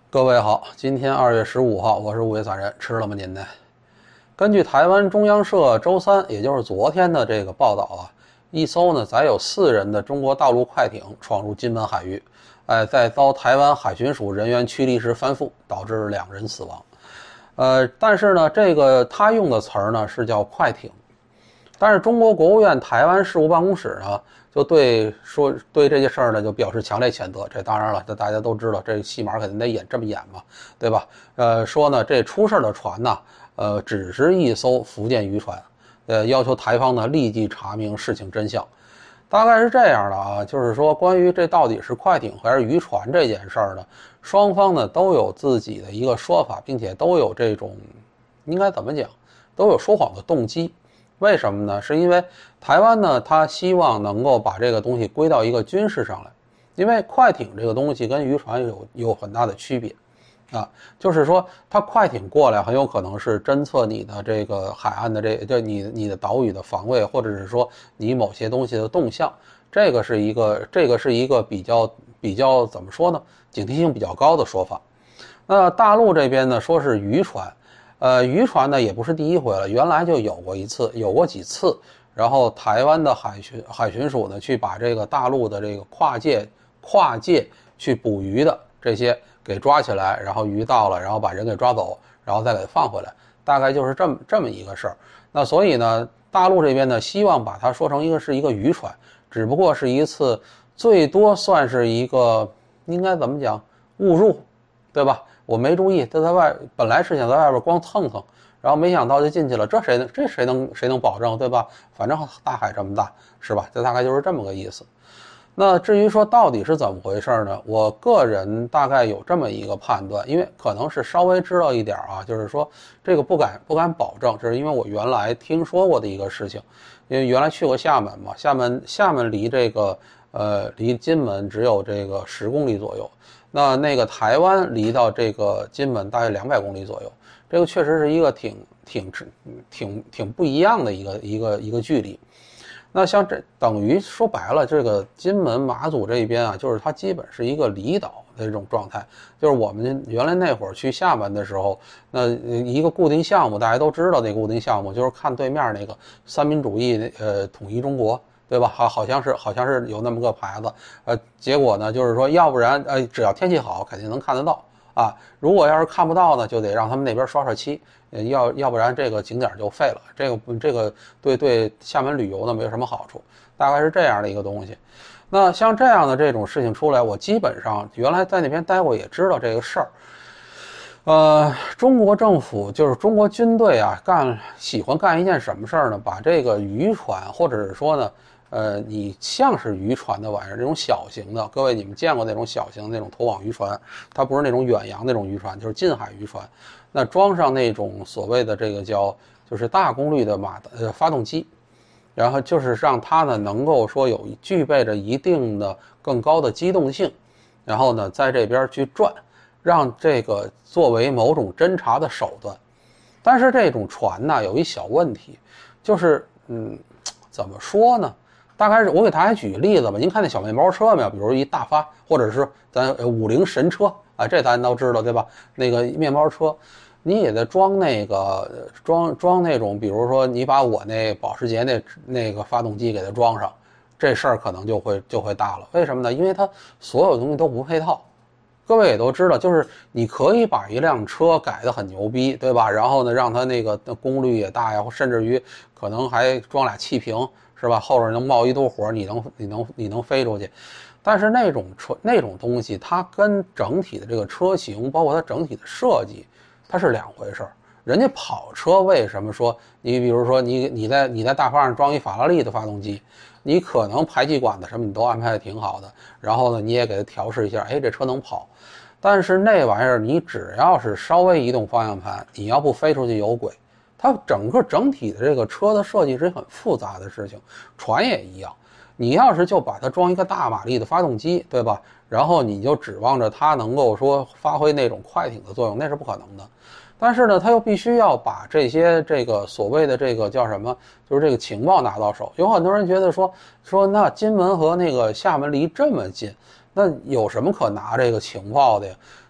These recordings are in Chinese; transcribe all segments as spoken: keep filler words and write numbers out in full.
各位好，今天二月十五号，我是五月散人，吃了吗您呢？根据台湾中央社周三，也就是昨天的这个报道啊，一艘呢载有四人的中国大陆快艇闯入金门海域，哎，在遭台湾海巡署人员驱离时翻覆，导致两人死亡。呃，但是呢，这个他用的词儿呢是叫快艇，但是中国国务院台湾事务办公室呢就对说对这件事儿呢就表示强烈谴责。这当然了，这大家都知道，这戏码肯定得演这么演嘛，对吧？呃，说呢这出事的船呢，呃，只是一艘福建渔船，呃，要求台方呢立即查明事情真相。大概是这样的啊，就是说关于这到底是快艇还是渔船这件事儿呢，双方呢都有自己的一个说法，并且都有这种应该怎么讲，都有说谎的动机。为什么呢？是因为台湾呢，他希望能够把这个东西归到一个军事上来，因为快艇这个东西跟渔船有有很大的区别，啊，就是说它快艇过来很有可能是侦测你的这个海岸的这就你你的岛屿的防卫，或者是说你某些东西的动向，这个是一个这个是一个比较比较怎么说呢？警惕性比较高的说法。那大陆这边呢，说是渔船。呃，渔船呢也不是第一回了，原来就有过一次，有过几次。然后台湾的海巡海巡署呢，去把这个大陆的这个跨界跨界去捕鱼的这些给抓起来，然后鱼到了，然后把人给抓走，然后再给放回来，大概就是这么这么一个事儿。那所以呢，大陆这边呢，希望把它说成一个是一个渔船，只不过是一次最多算是一个应该怎么讲误入，对吧？我没注意，他在外本来是想在外边光蹭蹭，然后没想到就进去了，这谁能这谁能谁能保证，对吧？反正大海这么大，是吧？这大概就是这么个意思。那至于说到底是怎么回事呢？我个人大概有这么一个判断，因为可能是稍微知道一点啊，就是说这个不敢不敢保证，这是因为我原来听说过的一个事情，因为原来去过厦门嘛，厦门厦门离这个呃离金门只有这个十公里左右。那那个台湾离到这个金门大约两百公里左右，这个确实是一个挺挺挺挺不一样的一个一个一个距离。那像这等于说白了，这个金门马祖这边啊，就是它基本是一个离岛的这种状态。就是我们原来那会儿去厦门的时候，那一个固定项目大家都知道，那个固定项目就是看对面那个三民主义呃统一中国。对吧？好，好像是好像是有那么个牌子，呃，结果呢，就是说，要不然，呃，只要天气好，肯定能看得到啊。如果要是看不到呢，就得让他们那边刷刷漆，呃、要要不然这个景点就废了。这个这个对对厦门旅游呢没有什么好处，大概是这样的一个东西。那像这样的这种事情出来，我基本上原来在那边待过，也知道这个事儿。呃，中国政府就是中国军队啊，干喜欢干一件什么事儿呢？把这个渔船，或者是说呢。呃，你像是渔船的玩意儿，这种小型的，各位你们见过那种小型的那种拖网渔船，它不是那种远洋那种渔船，就是近海渔船。那装上那种所谓的这个叫就是大功率的马呃发动机，然后就是让它呢能够说有具备着一定的更高的机动性，然后呢在这边去转，让这个作为某种侦察的手段。但是这种船呢有一小问题，就是嗯，怎么说呢？大概是我给大家举个例子吧，您看那小面包车没有？比如一大发，或者是咱五菱神车啊，这咱都知道对吧？那个面包车，你也得装那个装装那种，比如说你把我那保时捷那那个发动机给它装上，这事儿可能就会就会大了。为什么呢？因为它所有东西都不配套。各位也都知道，就是你可以把一辆车改得很牛逼，对吧？然后呢，让它那个功率也大呀，或甚至于可能还装俩气瓶。是吧？后边能冒一堆火，你能你能你能飞出去，但是那种车那种东西，它跟整体的这个车型，包括它整体的设计，它是两回事儿。人家跑车为什么说你比如说你你在你在大发上装一法拉利的发动机，你可能排气管子什么你都安排的挺好的，然后呢你也给它调试一下，哎这车能跑。但是那玩意儿你只要是稍微移动方向盘，你要不飞出去有鬼。它整个整体的这个车的设计是很复杂的事情，船也一样。你要是就把它装一个大马力的发动机，对吧？然后你就指望着它能够说发挥那种快艇的作用，那是不可能的。但是呢，它又必须要把这些这个所谓的这个叫什么，就是这个情报拿到手。有很多人觉得说说那金门和那个厦门离这么近，那有什么可拿这个情报的呀？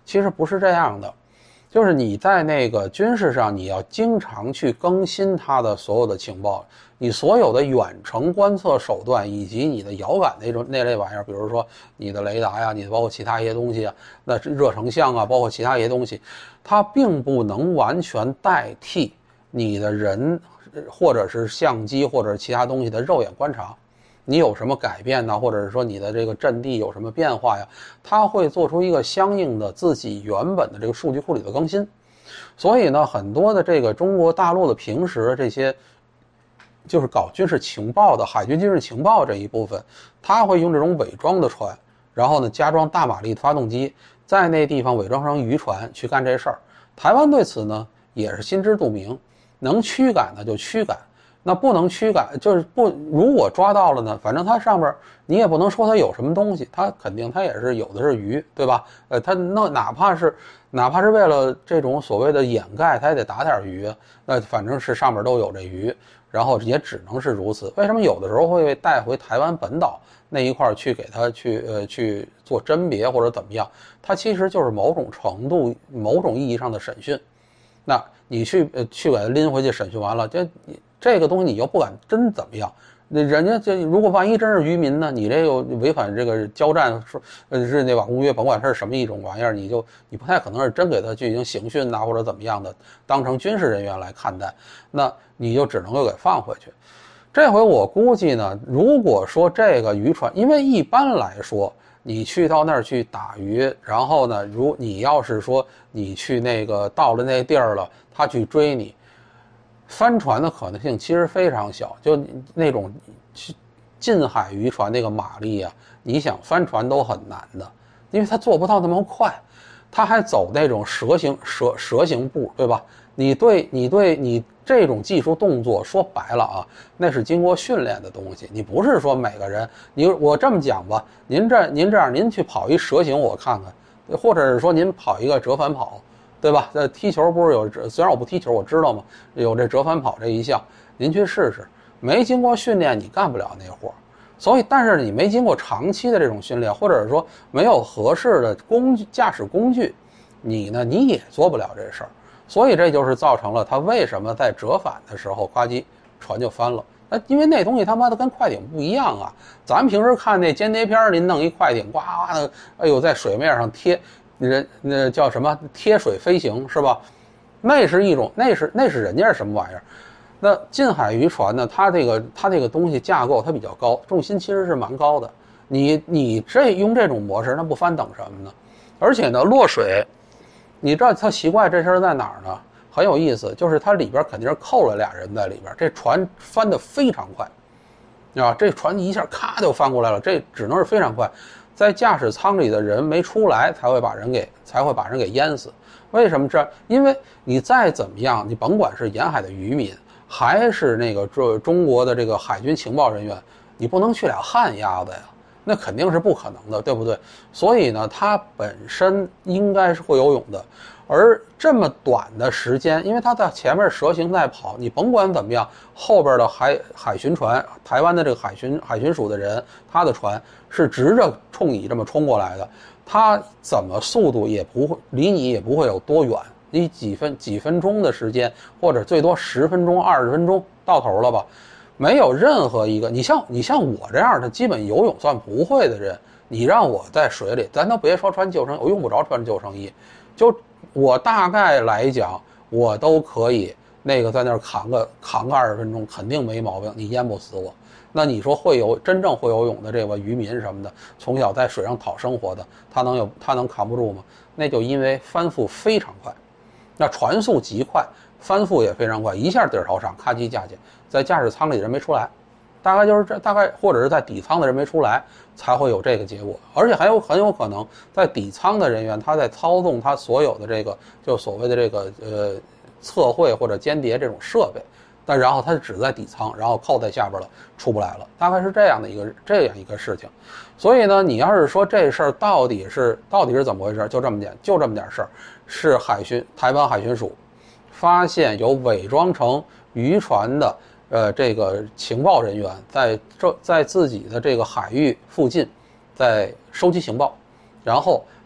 其实不是这样的，就是你在那个军事上，你要经常去更新它的所有的情报，你所有的远程观测手段以及你的遥感那种那类玩意儿，比如说你的雷达呀，你包括其他一些东西啊，那热成像啊，包括其他一些东西，它并不能完全代替你的人或者是相机或者是其他东西的肉眼观察。你有什么改变呢？或者是说你的这个阵地有什么变化呀？它会做出一个相应的自己原本的这个数据库里的更新。所以呢，很多的这个中国大陆的平时这些就是搞军事情报的海军军事情报这一部分，他会用这种伪装的船，然后呢加装大马力的发动机，在那地方伪装成渔船去干这事儿。台湾对此呢也是心知肚明，能驱赶的就驱赶。那不能驱赶，就是不，如果抓到了呢，反正它上边你也不能说它有什么东西，它肯定它也是有的是鱼，对吧？呃，它那哪怕是哪怕是为了这种所谓的掩盖，它也得打点鱼，那反正是上面都有这鱼，然后也只能是如此。为什么有的时候会带回台湾本岛那一块去给它去呃去做甄别或者怎么样？它其实就是某种程度、某种意义上的审讯。那你去呃去给它拎回去审讯完了，这这个东西你又不敢真怎么样，那人家这如果万一真是渔民呢，你这又违反这个交战说呃日内瓦公约，甭管它是什么一种玩意儿，你就你不太可能是真给他进行刑讯呐、啊、或者怎么样的，当成军事人员来看待，那你就只能够给放回去。这回我估计呢，如果说这个渔船，因为一般来说你去到那儿去打鱼，然后呢，如你要是说你去那个到了那地儿了，他去追你。翻船的可能性其实非常小，就那种近海渔船那个马力啊，你想翻船都很难的，因为它做不到那么快，它还走那种蛇形蛇蛇形步，对吧？你对你对你这种技术动作，说白了啊，那是经过训练的东西，你不是说每个人，你我这么讲吧，您这您这样您去跑一蛇形我看看，或者是说您跑一个折返跑。对吧？这踢球不是有，虽然我不踢球，我知道嘛，有这折返跑这一项，您去试试。没经过训练，你干不了那活儿。所以，但是你没经过长期的这种训练，或者是说没有合适的工具驾驶工具，你呢你也做不了这事儿。所以这就是造成了他为什么在折返的时候，呱唧船就翻了。那因为那东西他妈的跟快艇不一样啊！咱们平时看那间谍片，您弄一快艇，呱呱的，哎呦，在水面上贴。人那叫什么贴水飞行是吧？那是一种，那是那是人家是什么玩意儿？那近海渔船呢？它这个它这个东西架构它比较高，重心其实是蛮高的。你你这用这种模式，那不翻等什么呢？而且呢，落水，你知道它奇怪这事儿在哪儿呢？很有意思，就是它里边肯定是扣了俩人在里边，这船翻得非常快，啊，这船一下咔就翻过来了，这只能是非常快。在驾驶舱里的人没出来，才会把人给才会把人给淹死。为什么这？因为你再怎么样，你甭管是沿海的渔民，还是那个中中国的这个海军情报人员，你不能去俩旱鸭子呀，那肯定是不可能的，对不对？所以呢，他本身应该是会游泳的。而这么短的时间，因为他在前面蛇形在跑，你甭管怎么样，后边的海海巡船，台湾的这个海巡海巡署的人，他的船是直着冲你这么冲过来的，他怎么速度也不会离你也不会有多远，你几分几分钟的时间，或者最多十分钟、二十分钟到头了吧？没有任何一个，你像你像我这样的基本游泳算不会的人，你让我在水里，咱都别说穿救生，我用不着穿救生衣，就。我大概来讲，我都可以那个在那儿扛个扛个二十分钟，肯定没毛病，你淹不死我。那你说会游真正会游泳的这个渔民什么的，从小在水上讨生活的，他能有他能扛不住吗？那就因为翻覆非常快，那船速极快，翻覆也非常快，一下底儿朝上，咔叽架起，在驾驶舱里的人没出来。大概就是这，大概或者是在底舱的人没出来，才会有这个结果。而且还有很有可能，在底舱的人员他在操纵他所有的这个就所谓的这个呃测绘或者间谍这种设备，但然后他只在底舱，然后扣在下边了，出不来了。大概是这样的一个这样一个事情。所以呢，你要是说这事儿到底是到底是怎么回事，就这么点就这么点事儿，是海巡台湾海巡署发现有伪装成渔船的。呃，这个情报人员在这在自己的这个海域附近，在收集情报，然后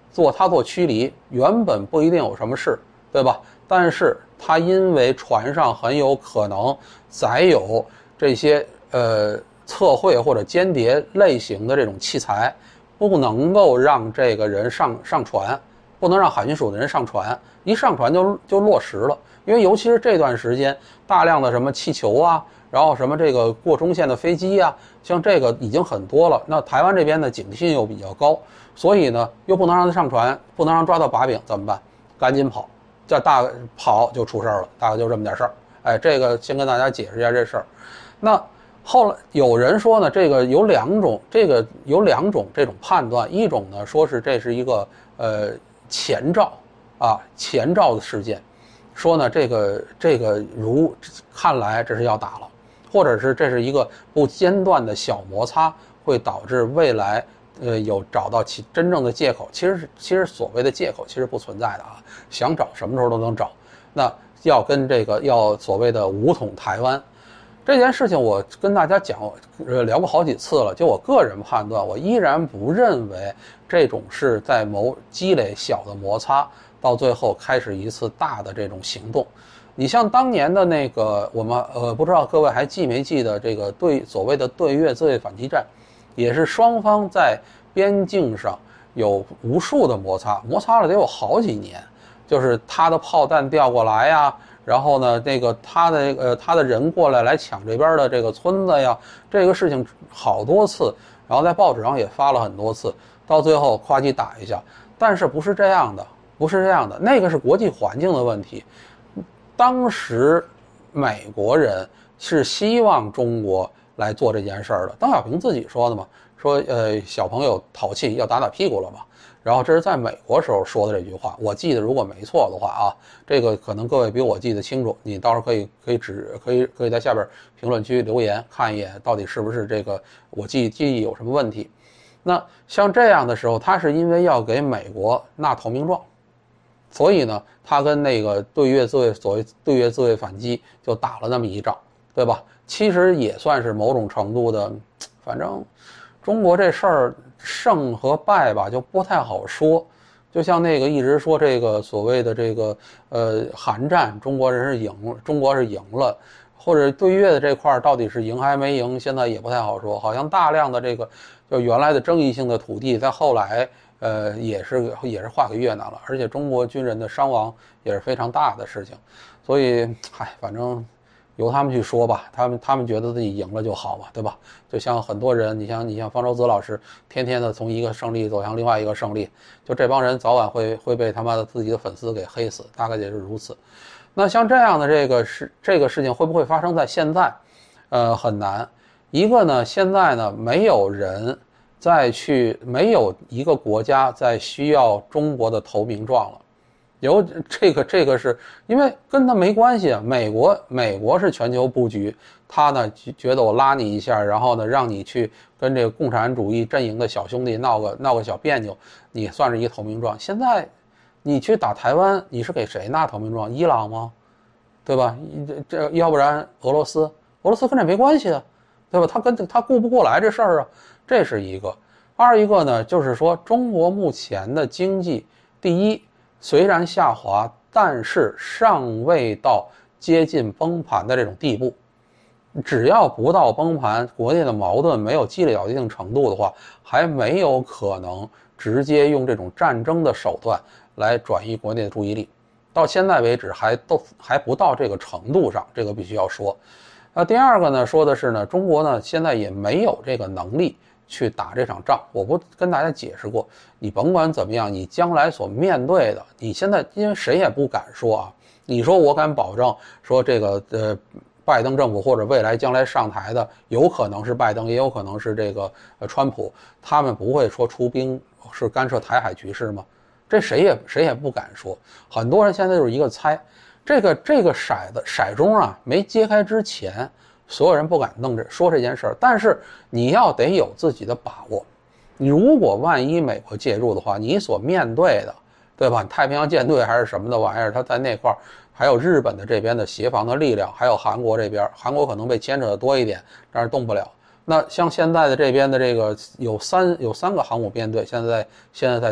做他做驱离，原本不一定有什么事，对吧？但是他因为船上很有可能载有这些呃测绘或者间谍类型的这种器材，不能够让这个人上上船，不能让海军署的人上船，一上船就就落实了。因为尤其是这段时间，大量的什么气球啊，然后什么这个过中线的飞机啊，像这个已经很多了。那台湾这边的警惕性又比较高，所以呢又不能让他上船，不能让抓到把柄，怎么办？赶紧跑，这大跑就出事了，大概就这么点事儿。哎，这个先跟大家解释一下这事儿。那后来有人说呢，这个有两种，这个有两种这种判断，一种呢说是这是一个呃前兆啊前兆的事件。说呢，这个这个如看来这是要打了，或者是这是一个不间断的小摩擦，会导致未来呃有找到其真正的借口。其实其实所谓的借口其实不存在的啊，想找什么时候都能找。那要跟这个要所谓的武统台湾这件事情，我跟大家讲呃聊过好几次了。就我个人判断，我依然不认为这种是在某积累小的摩擦。到最后开始一次大的这种行动，你像当年的那个我们呃不知道各位还记没记得这个对所谓的对越自卫反击战，也是双方在边境上有无数的摩擦，摩擦了得有好几年，就是他的炮弹调过来呀，然后呢那个他的呃他的人过来来抢这边的这个村子呀，这个事情好多次，然后在报纸上也发了很多次，到最后夸叽打一下，但是不是这样的。不是这样的，那个是国际环境的问题。当时美国人是希望中国来做这件事儿的，邓小平自己说的嘛，说呃小朋友淘气要打打屁股了嘛。然后这是在美国时候说的这句话，我记得如果没错的话啊，这个可能各位比我记得清楚，你到时候可以可以指可以可以在下边评论区留言看一眼，到底是不是这个我记记忆有什么问题。那像这样的时候，他是因为要给美国纳投名状。所以呢，他跟那个对越自卫所谓对越自卫反击就打了那么一仗，对吧？其实也算是某种程度的，反正中国这事儿胜和败吧就不太好说。就像那个一直说这个所谓的这个呃韩战，中国人是赢，中国是赢了，或者对越的这块到底是赢还没赢，现在也不太好说。好像大量的这个就原来的争议性的土地，在后来。呃，也是也是划给越南了，而且中国军人的伤亡也是非常大的事情，所以，嗨，反正由他们去说吧，他们他们觉得自己赢了就好嘛，对吧？就像很多人，你像你像方舟子老师，天天的从一个胜利走向另外一个胜利，就这帮人早晚会会被他妈的自己的粉丝给黑死，大概也是如此。那像这样的这个事这个事情会不会发生在现在？呃，很难。一个呢，现在呢，没有人。再去没有一个国家在需要中国的投名状了，有这个这个是因为跟他没关系啊。美国美国是全球布局，他呢觉得我拉你一下，然后呢让你去跟这个共产主义阵营的小兄弟闹个闹个小别扭，你算是一个投名状。现在你去打台湾，你是给谁纳投名状？伊朗吗？对吧？这这要不然俄罗斯，俄罗斯跟这没关系啊，对吧？他跟他顾不过来这事儿啊。这是一个，二一个呢，就是说中国目前的经济，第一虽然下滑，但是尚未到接近崩盘的这种地步。只要不到崩盘，国内的矛盾没有积累到一定程度的话，还没有可能直接用这种战争的手段来转移国内的注意力。到现在为止，还都还不到这个程度上，这个必须要说。那第二个呢，说的是呢，中国呢现在也没有这个能力。去打这场仗，我不跟大家解释过，你甭管怎么样，你将来所面对的，你现在因为谁也不敢说啊，你说我敢保证说这个呃拜登政府或者未来将来上台的有可能是拜登，也有可能是这个呃川普，他们不会说出兵是干涉台海局势吗？这谁也谁也不敢说，很多人现在就是一个猜，这个这个骰子骰盅啊没揭开之前。所有人不敢弄这说这件事儿，但是你要得有自己的把握。你如果万一美国介入的话，你所面对的，对吧？太平洋舰队还是什么的玩意儿，它在那块儿还有日本的这边的协防的力量，还有韩国这边，韩国可能被牵扯的多一点，但是动不了。那像现在的这边的这个有三有三个航母编队，现在在现在在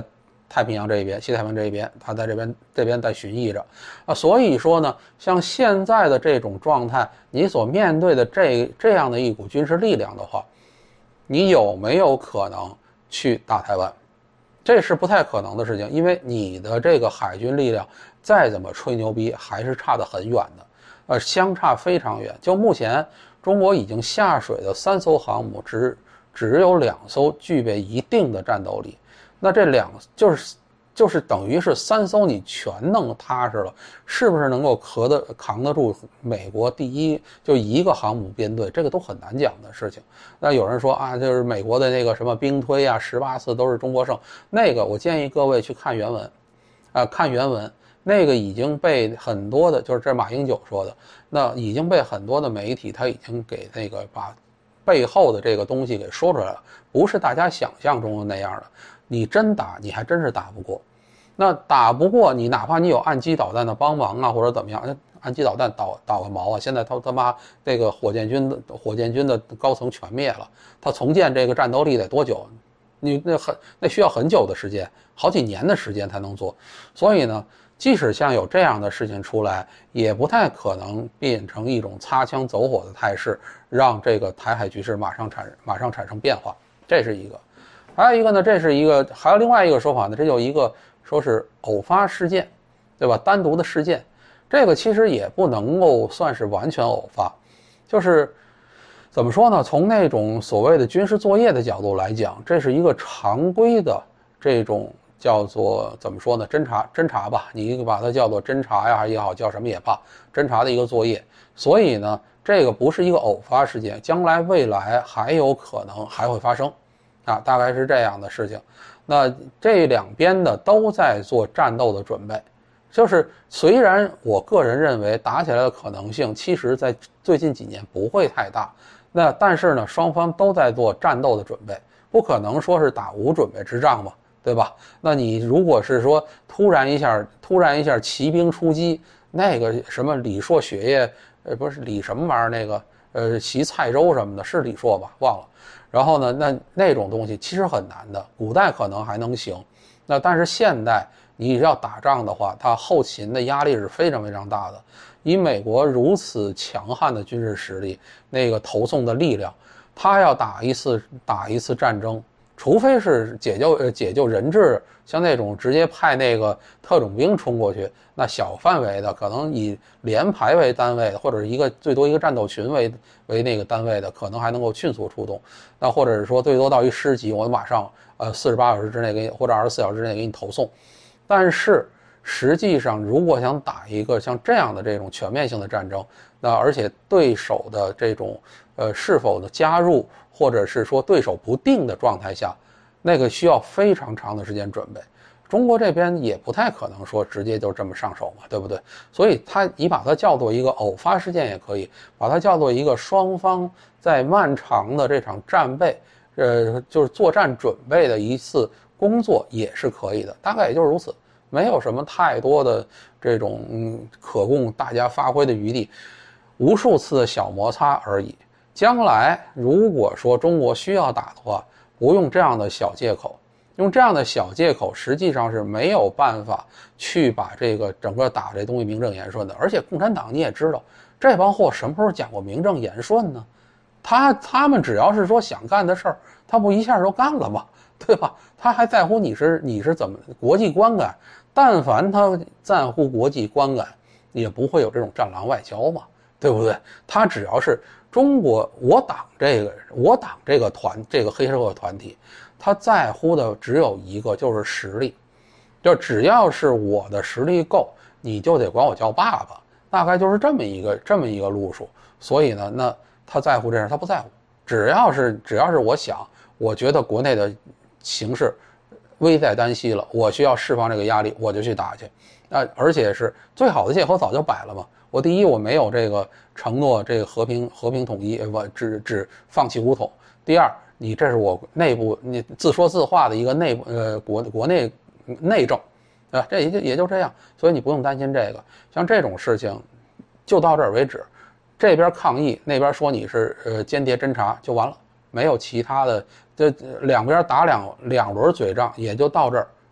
太平洋这一边，西太平洋这一边，他在这边这边在巡弋着啊。所以说呢，像现在的这种状态，你所面对的这这样的一股军事力量的话，你有没有可能去打台湾？这是不太可能的事情，因为你的这个海军力量再怎么吹牛逼，还是差得很远的，呃，相差非常远。就目前中国已经下水的三艘航母，只只有两艘具备一定的战斗力，那这两就是就是等于是三艘你全弄踏实了，是不是能够扛得扛得住美国第一就一个航母编队？这个都很难讲的事情。那有人说啊，就是美国的那个什么兵推啊，十八次都是中国胜，那个我建议各位去看原文，啊，看原文，那个已经被很多的，就是这马英九说的，那已经被很多的媒体他已经给那个把背后的这个东西给说出来了，不是大家想象中的那样的。你真打，你还真是打不过。那打不过你，哪怕你有岸基导弹的帮忙啊，或者怎么样，岸基导弹导导个毛啊！现在他他妈这个火箭军的火箭军的高层全灭了，他重建这个战斗力得多久？你那很那需要很久的时间，好几年的时间才能做。所以呢，即使像有这样的事情出来，也不太可能变成一种擦枪走火的态势，让这个台海局势马上产马上产生变化。这是一个。还有一个呢，这是一个，还有另外一个说法呢，这就一个说是偶发事件，对吧？单独的事件，这个其实也不能够算是完全偶发，就是怎么说呢？从那种所谓的军事作业的角度来讲，这是一个常规的这种叫做怎么说呢？侦察侦察吧，你把它叫做侦察呀也好，叫什么也罢，侦察的一个作业。所以呢，这个不是一个偶发事件，将来未来还有可能还会发生。啊，大概是这样的事情。那这两边的都在做战斗的准备，就是虽然我个人认为打起来的可能性其实在最近几年不会太大，那但是呢，双方都在做战斗的准备，不可能说是打无准备之仗嘛，对吧？那你如果是说突然一下突然一下骑兵出击，那个什么李硕血液，呃，不是李什么玩意儿那个，呃，骑蔡州什么的，是李硕吧？忘了。然后呢，那那种东西其实很难的，古代可能还能行，那但是现代你要打仗的话，它后勤的压力是非常非常大的。以美国如此强悍的军事实力，那个投送的力量，他要打一次打一次战争，除非是解救呃解救人质，像那种直接派那个特种兵冲过去，那小范围的可能以连排为单位的，或者是一个最多一个战斗群为为那个单位的，可能还能够迅速出动。那或者是说最多到一师级，我马上呃四十八小时之内给你，或者二十四小时之内给你投送。但是实际上，如果想打一个像这样的这种全面性的战争，那而且对手的这种呃是否的加入，或者是说对手不定的状态下，那个需要非常长的时间准备。中国这边也不太可能说直接就这么上手嘛，对不对？所以它你把它叫做一个偶发事件也可以，把它叫做一个双方在漫长的这场战备，呃，就是作战准备的一次工作也是可以的，大概也就是如此，没有什么太多的这种嗯可供大家发挥的余地，无数次的小摩擦而已。将来如果说中国需要打的话，不用这样的小借口。用这样的小借口，实际上是没有办法去把这个整个打这东西名正言顺的。而且共产党你也知道，这帮货什么时候讲过名正言顺呢？他他们只要是说想干的事儿，他不一下就干了吗？对吧？他还在乎你是你是怎么国际观感？但凡他在乎国际观感，也不会有这种战狼外交嘛，对不对？他只要是中国我党这个我党这个团这个黑社会团体。他在乎的只有一个，就是实力，就只要是我的实力够，你就得管我叫爸爸，大概就是这么一个这么一个路数。所以呢，那他在乎这事，他不在乎。只要是只要是我想，我觉得国内的形势危在旦夕了，我需要释放这个压力，我就去打去。啊，而且是最好的借口早就摆了嘛。我第一，我没有这个承诺这个和平和平统一，我只只放弃武统。第二。你这是我内部你自说自话的一个内部呃国国内内政，啊，这也就也就这样，所以你不用担心这个。像这种事情，就到这儿为止。这边抗议，那边说你是呃间谍侦察就完了，没有其他的。这两边打两两轮嘴仗，也就到这儿，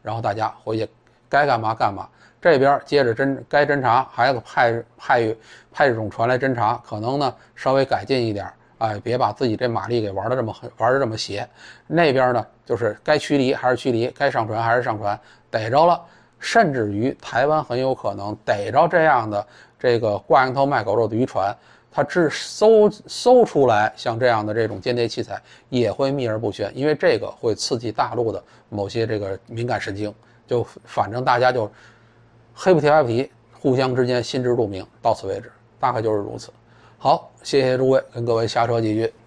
然后大家回去该干嘛干嘛。这边接着侦该侦查，还有派派派这种船来侦查，可能呢稍微改进一点，哎，别把自己这马力给玩的这么玩的这么邪。那边呢就是该驱离还是驱离，该上船还是上船，逮着了，甚至于台湾很有可能逮着这样的这个挂羊头卖狗肉的渔船，它只搜搜出来像这样的这种间谍器材，也会秘而不宣，因为这个会刺激大陆的某些这个敏感神经，就反正大家就。黑不提白不提，互相之间心知肚明，到此为止，大概就是如此。好，谢谢诸位，跟各位瞎扯几句。